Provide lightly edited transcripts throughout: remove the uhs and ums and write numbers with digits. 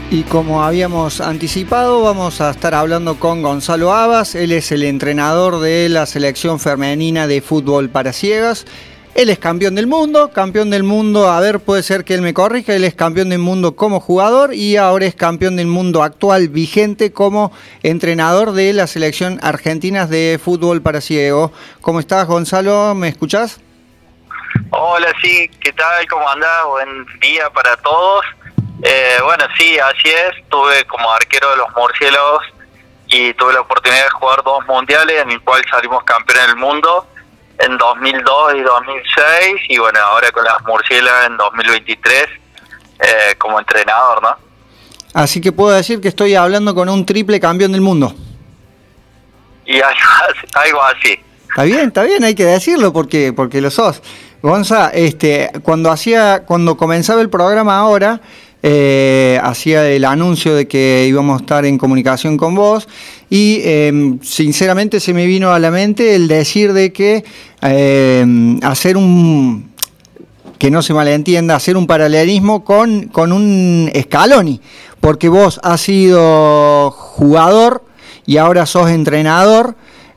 Y como habíamos anticipado, vamos a estar hablando con Gonzalo Abas. Él es el entrenador de la selección femenina de fútbol para ciegas. Él es campeón del mundo, a ver, puede ser que él me corrija, él es campeón del mundo como jugador y ahora es campeón del mundo actual vigente como entrenador de la selección argentina de fútbol para ciegos. ¿Cómo estás, Gonzalo? ¿Me escuchás? Hola, sí, ¿qué tal? ¿Cómo andás? Buen día para todos. Bueno, sí, así es. Estuve como arquero de los Murciélagos y tuve la oportunidad de jugar 2 mundiales en el cual salimos campeones del mundo en 2002 y 2006 y bueno, ahora con las Murciélagas en 2023 como entrenador, ¿no? Así que puedo decir que estoy hablando con un triple campeón del mundo. Y algo así. Está bien, hay que decirlo porque lo sos. Gonza, cuando comenzaba el programa ahora, hacía el anuncio de que íbamos a estar en comunicación con vos y sinceramente se me vino a la mente el decir de que hacer que no se malentienda, hacer un paralelismo con un Scaloni, porque vos has sido jugador y ahora sos entrenador.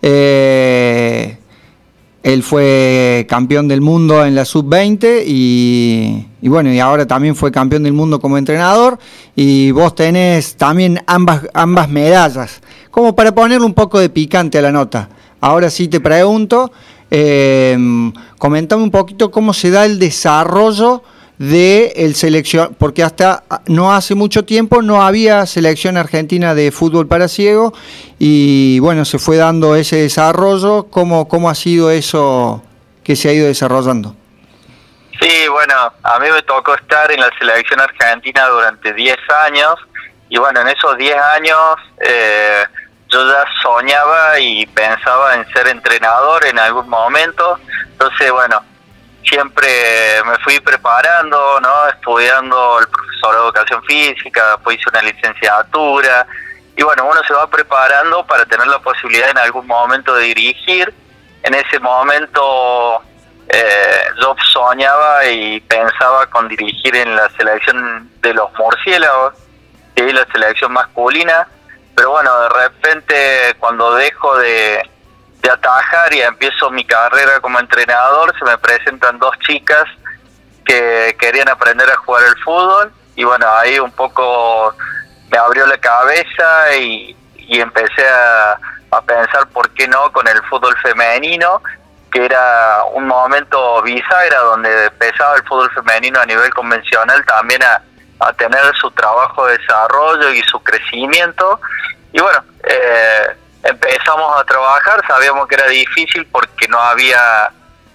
Él fue campeón del mundo en la sub-20 y bueno, y ahora también fue campeón del mundo como entrenador y vos tenés también ambas medallas, como para ponerle un poco de picante a la nota. Ahora sí te pregunto, comentame un poquito cómo se da el desarrollo de el selección, porque hasta no hace mucho tiempo no había selección argentina de fútbol para ciegos y bueno, se fue dando ese desarrollo. ¿Cómo ha sido eso que se ha ido desarrollando? Sí, bueno, a mí me tocó estar en la selección argentina durante 10 años y bueno, en esos 10 años yo ya soñaba y pensaba en ser entrenador en algún momento, entonces bueno, siempre me fui preparando, ¿no? Estudiando el profesorado de educación física, después hice una licenciatura y bueno, uno se va preparando para tener la posibilidad en algún momento de dirigir. En ese momento yo soñaba y pensaba con dirigir en la selección de los Murciélagos, que es la selección masculina, pero bueno, de repente cuando dejo de atajar y empiezo mi carrera como entrenador, se me presentan 2 chicas que querían aprender a jugar el fútbol y bueno, ahí un poco me abrió la cabeza y empecé a pensar por qué no con el fútbol femenino, que era un momento bisagra donde empezaba el fútbol femenino a nivel convencional también a tener su trabajo de desarrollo y su crecimiento y bueno, empezamos a trabajar, sabíamos que era difícil porque no había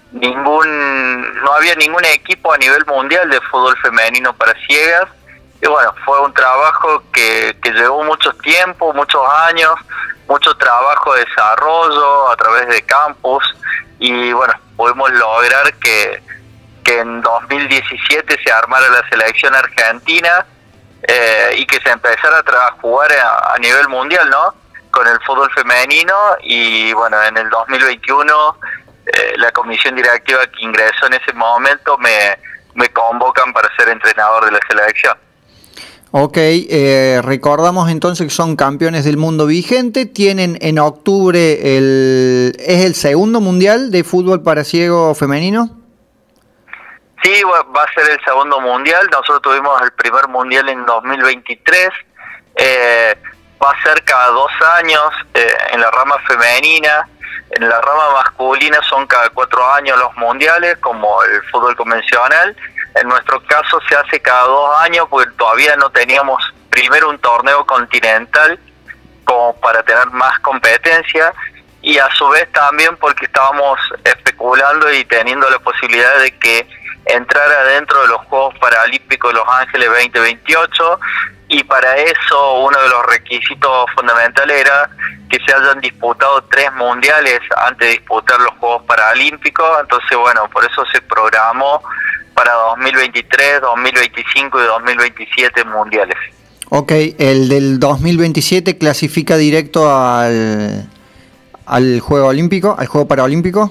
ningún equipo a nivel mundial de fútbol femenino para ciegas y bueno, fue un trabajo que llevó mucho tiempo, muchos años, mucho trabajo de desarrollo a través de campus y bueno, pudimos lograr que en 2017 se armara la selección argentina y que se empezara a jugar a nivel mundial, ¿no? Con el fútbol femenino y bueno, en el 2021 la comisión directiva que ingresó en ese momento me convocan para ser entrenador de la selección. Ok, recordamos entonces que son campeones del mundo vigente, tienen en octubre ¿es el segundo mundial de fútbol para ciego femenino? Sí, va a ser el segundo mundial, nosotros tuvimos el primer mundial en 2023, va a ser cada 2 años en la rama femenina, en la rama masculina son cada 4 años los mundiales, como el fútbol convencional. En nuestro caso se hace cada 2 años porque todavía no teníamos primero un torneo continental como para tener más competencia y a su vez también porque estábamos especulando y teniendo la posibilidad de que entrara dentro de los Juegos Paralímpicos de Los Ángeles 2028 y para eso uno de los requisitos fundamentales era que se hayan disputado 3 mundiales antes de disputar los Juegos Paralímpicos, entonces bueno, por eso se programó para 2023, 2025 y 2027 mundiales. Ok, el del 2027 clasifica directo al Juego Olímpico, al Juego Paralímpico.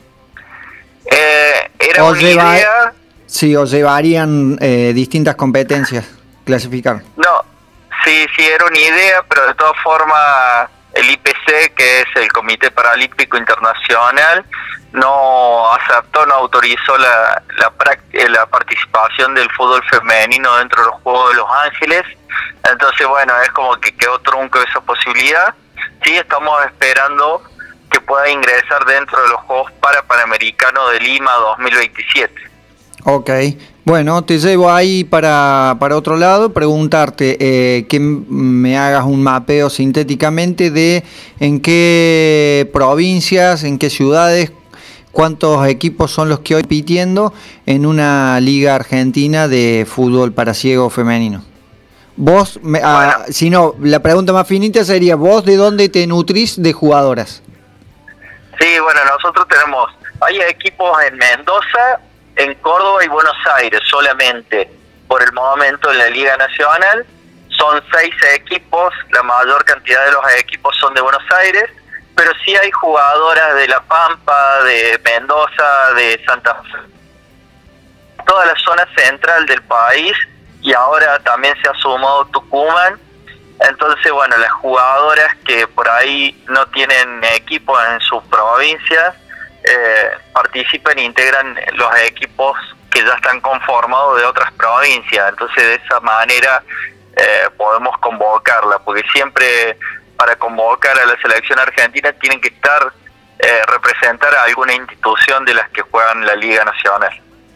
Era una idea. Sí, os llevarían distintas competencias clasificar. No, Sí, era una idea, pero de todas formas el IPC, que es el Comité Paralímpico Internacional, no aceptó, no autorizó la participación del fútbol femenino dentro de los Juegos de Los Ángeles. Entonces, bueno, es como que quedó trunco esa posibilidad. Sí, estamos esperando que pueda ingresar dentro de los Juegos Panamericanos de Lima 2027. Ok, bueno, te llevo ahí para otro lado, preguntarte que me hagas un mapeo sintéticamente de en qué provincias, en qué ciudades, cuántos equipos son los que hoy compitiendo en una liga argentina de fútbol para ciegos femenino. Vos, si no, la pregunta más finita sería, ¿vos de dónde te nutrís de jugadoras? Sí, bueno, nosotros hay equipos en Mendoza, en Córdoba y Buenos Aires solamente. Por el momento en la Liga Nacional son 6 equipos, la mayor cantidad de los equipos son de Buenos Aires, pero sí hay jugadoras de La Pampa, de Mendoza, de Santa Fe, toda la zona central del país, y ahora también se ha sumado Tucumán. Entonces, bueno, las jugadoras que por ahí no tienen equipos en sus provincias participan e integran los equipos que ya están conformados de otras provincias. Entonces, de esa manera podemos convocarla, porque siempre para convocar a la selección argentina tienen que representar a alguna institución de las que juegan la Liga Nacional.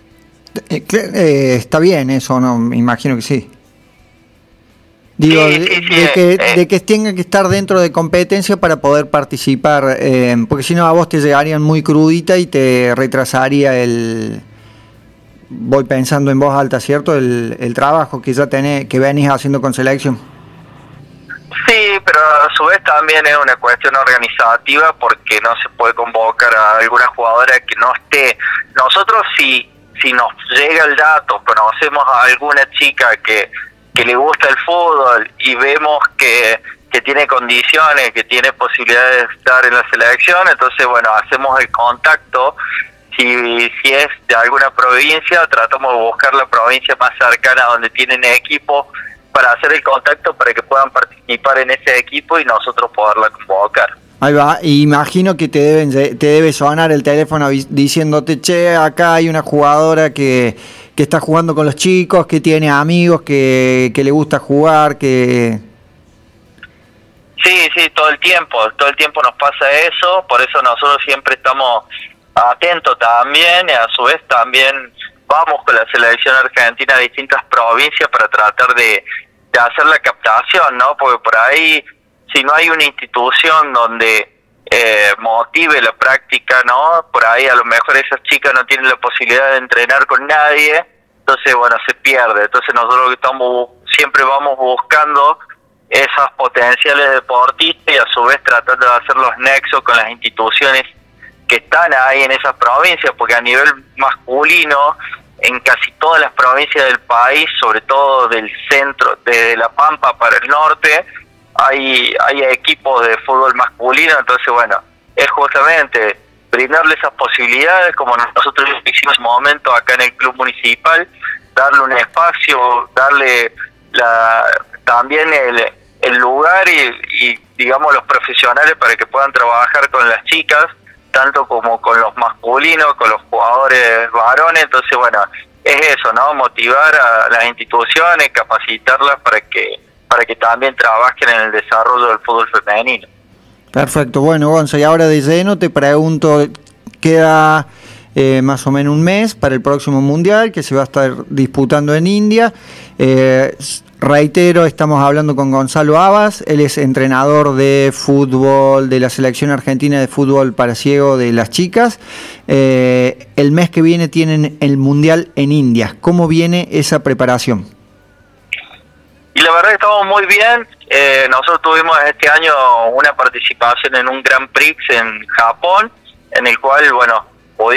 Está bien eso, ¿no? Me imagino que sí. Digo, sí, de que tenga que estar dentro de competencia para poder participar, porque si no a vos te llegarían muy crudita y te retrasaría voy pensando en voz alta, ¿cierto? El trabajo que ya que venís haciendo con selección. Sí, pero a su vez también es una cuestión organizativa, porque no se puede convocar a alguna jugadora que no esté. Nosotros si nos llega el dato, conocemos a alguna chica que le gusta el fútbol y vemos que tiene condiciones, que tiene posibilidades de estar en la selección, entonces, bueno, hacemos el contacto. Si es de alguna provincia, tratamos de buscar la provincia más cercana donde tienen equipo para hacer el contacto para que puedan participar en ese equipo y nosotros poderla convocar. Ahí va, y imagino que te debe sonar el teléfono diciéndote, che, acá hay una jugadora que está jugando con los chicos, que tiene amigos, que le gusta jugar, que... Sí, todo el tiempo nos pasa eso, por eso nosotros siempre estamos atentos también, y a su vez también vamos con la selección argentina a distintas provincias para tratar de hacer la captación, ¿no? Porque por ahí, si no hay una institución donde motive la práctica, ¿no? Por ahí a lo mejor esas chicas no tienen la posibilidad de entrenar con nadie, entonces, bueno, se pierde. Entonces nosotros siempre vamos buscando esas potenciales deportistas y a su vez tratando de hacer los nexos con las instituciones que están ahí en esas provincias, porque a nivel masculino, en casi todas las provincias del país, sobre todo del centro, desde La Pampa para el norte, hay equipos de fútbol masculino. Entonces, bueno, es justamente brindarle esas posibilidades, como nosotros hicimos en un momento acá en el club municipal, darle un espacio, darle también el lugar y digamos los profesionales para que puedan trabajar con las chicas, tanto como con los masculinos, con los jugadores varones. Entonces, bueno, es eso, ¿no? Motivar a las instituciones, capacitarlas para que también trabajen en el desarrollo del fútbol femenino. Perfecto. Bueno, Gonza, y ahora de lleno te pregunto, queda más o menos un mes para el próximo Mundial, que se va a estar disputando en India. Reitero, estamos hablando con Gonzalo Abas, él es entrenador de fútbol de la selección argentina de fútbol para ciego de las chicas. El mes que viene tienen el Mundial en India. ¿Cómo viene esa preparación? Y la verdad que estamos muy bien. Nosotros tuvimos este año una participación en un Grand Prix en Japón, en el cual, bueno,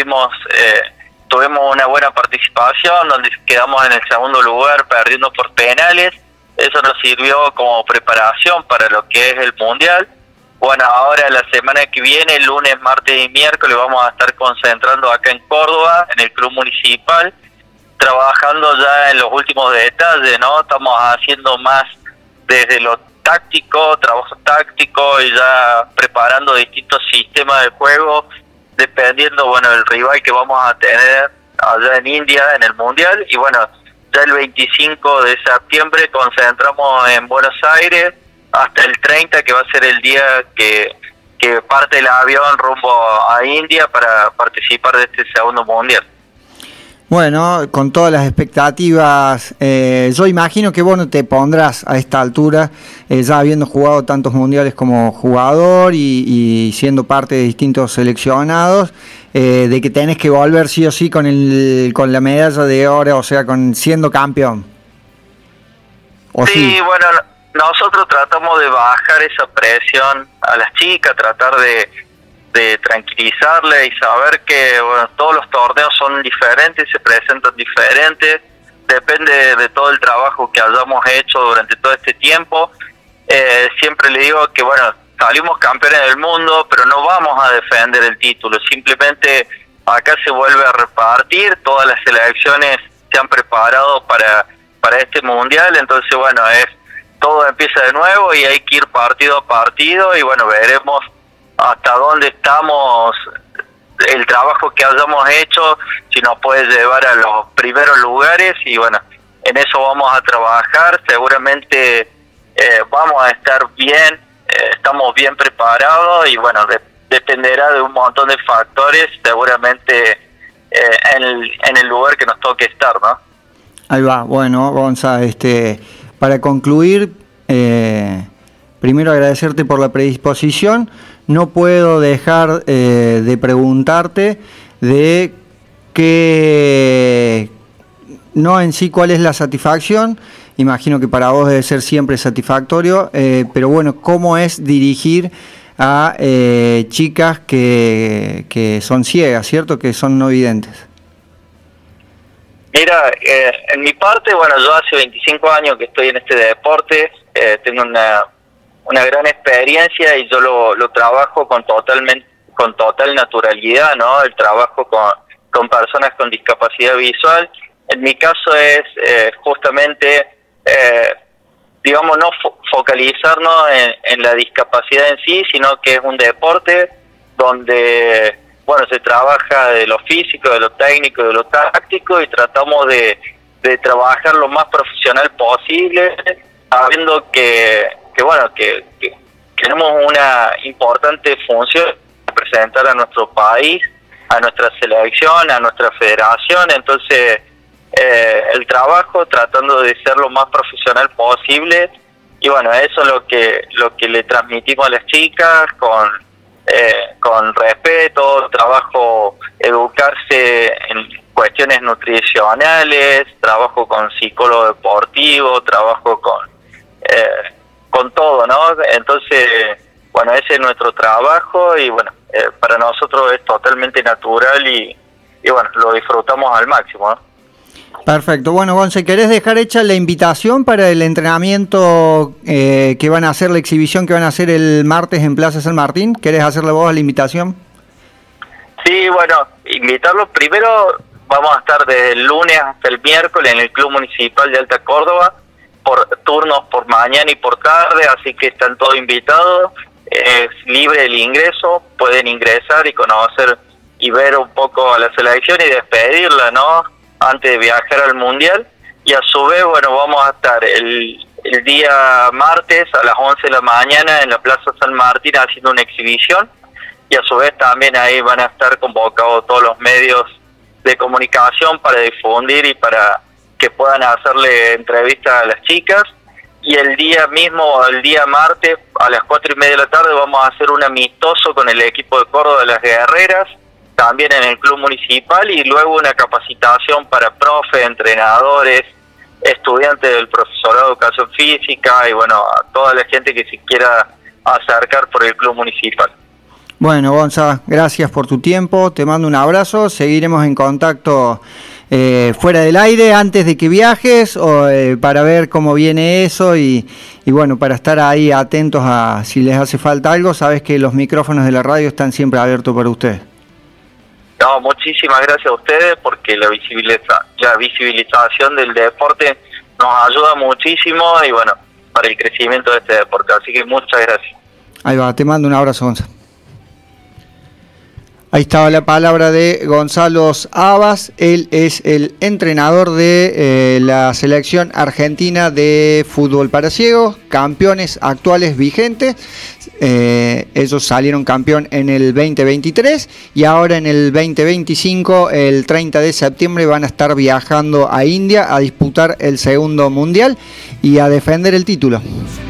tuvimos una buena participación, donde quedamos en el segundo lugar, perdiendo por penales. Eso nos sirvió como preparación para lo que es el Mundial. Bueno, ahora la semana que viene, lunes, martes y miércoles, vamos a estar concentrando acá en Córdoba, en el club municipal, trabajando ya en los últimos detalles, ¿no? Estamos haciendo más desde lo táctico, trabajo táctico y ya preparando distintos sistemas de juego, dependiendo, bueno, del rival que vamos a tener allá en India en el Mundial. Y bueno, ya el 25 de septiembre concentramos en Buenos Aires hasta el 30, que va a ser el día que parte el avión rumbo a India para participar de este segundo Mundial. Bueno, con todas las expectativas, yo imagino que vos no te pondrás a esta altura, ya habiendo jugado tantos mundiales como jugador y siendo parte de distintos seleccionados, de que tenés que volver sí o sí con la medalla de oro, o sea, siendo campeón. Sí, bueno, nosotros tratamos de bajar esa presión a las chicas, tratar de tranquilizarle y saber que, bueno, todos los torneos son diferentes, se presentan diferentes, depende de todo el trabajo que hayamos hecho durante todo este tiempo. Siempre le digo que, bueno, salimos campeones del mundo, pero no vamos a defender el título, simplemente acá se vuelve a repartir, todas las selecciones se han preparado para este mundial, entonces, bueno, todo empieza de nuevo y hay que ir partido a partido y, bueno, veremos hasta dónde estamos, el trabajo que hayamos hecho, si nos puede llevar a los primeros lugares y, bueno, en eso vamos a trabajar. Seguramente vamos a estar bien, estamos bien preparados y, bueno, dependerá de un montón de factores, seguramente en el lugar que nos toque estar, ¿no? Ahí va. Bueno, Gonza, para concluir, primero agradecerte por la predisposición. No puedo dejar de preguntarte de qué, no en sí cuál es la satisfacción, imagino que para vos debe ser siempre satisfactorio, pero bueno, ¿cómo es dirigir a chicas que son ciegas, ¿cierto? Que son no videntes. Mira, en mi parte, bueno, yo hace 25 años que estoy en este deporte, tengo una gran experiencia y yo lo trabajo con total naturalidad, ¿no? El trabajo con personas con discapacidad visual. En mi caso es justamente, digamos, no focalizarnos en la discapacidad en sí, sino que es un deporte donde, bueno, se trabaja de lo físico, de lo técnico, de lo táctico y tratamos de trabajar lo más profesional posible, sabiendo que tenemos una importante función, representar a nuestro país, a nuestra selección, a nuestra federación. Entonces el trabajo tratando de ser lo más profesional posible y, bueno, eso es lo que le transmitimos a las chicas con respeto, trabajo, educarse en cuestiones nutricionales, trabajo con psicólogo deportivo, trabajo con todo, ¿no? Entonces, bueno, ese es nuestro trabajo y, bueno, para nosotros es totalmente natural y bueno, lo disfrutamos al máximo, ¿no? Perfecto. Bueno, Gonza, ¿querés dejar hecha la invitación para el entrenamiento que van a hacer, la exhibición que van a hacer el martes en Plaza San Martín? ¿Querés hacerle vos la invitación? Sí, bueno, invitarlos. Primero vamos a estar desde el lunes hasta el miércoles en el Club Municipal de Alta Córdoba, por turnos por mañana y por tarde, así que están todos invitados. Es libre el ingreso, pueden ingresar y conocer y ver un poco a la selección y despedirla, ¿no?, antes de viajar al Mundial. Y a su vez, bueno, vamos a estar el día martes a las 11 de la mañana en la Plaza San Martín haciendo una exhibición, y a su vez también ahí van a estar convocados todos los medios de comunicación para difundir y para que puedan hacerle entrevistas a las chicas. Y el día mismo, el día martes, a las 4:30 de la tarde, vamos a hacer un amistoso con el equipo de Córdoba de las Guerreras, también en el Club Municipal, y luego una capacitación para profes, entrenadores, estudiantes del profesorado de Educación Física y, bueno, a toda la gente que se quiera acercar por el Club Municipal. Bueno, Gonza, gracias por tu tiempo, te mando un abrazo, seguiremos en contacto fuera del aire antes de que viajes para ver cómo viene eso y bueno, para estar ahí atentos a si les hace falta algo. Sabes que los micrófonos de la radio están siempre abiertos para ustedes. No, muchísimas gracias a ustedes porque la visibilización del deporte nos ayuda muchísimo y, bueno, para el crecimiento de este deporte. Así que muchas gracias. Ahí va, te mando un abrazo, Gonzalo. Ahí estaba la palabra de Gonzalo Abas. Él es el entrenador de la selección argentina de fútbol para ciegos, campeones actuales vigentes. Ellos salieron campeón en el 2023 y ahora en el 2025, el 30 de septiembre, van a estar viajando a India a disputar el segundo mundial y a defender el título.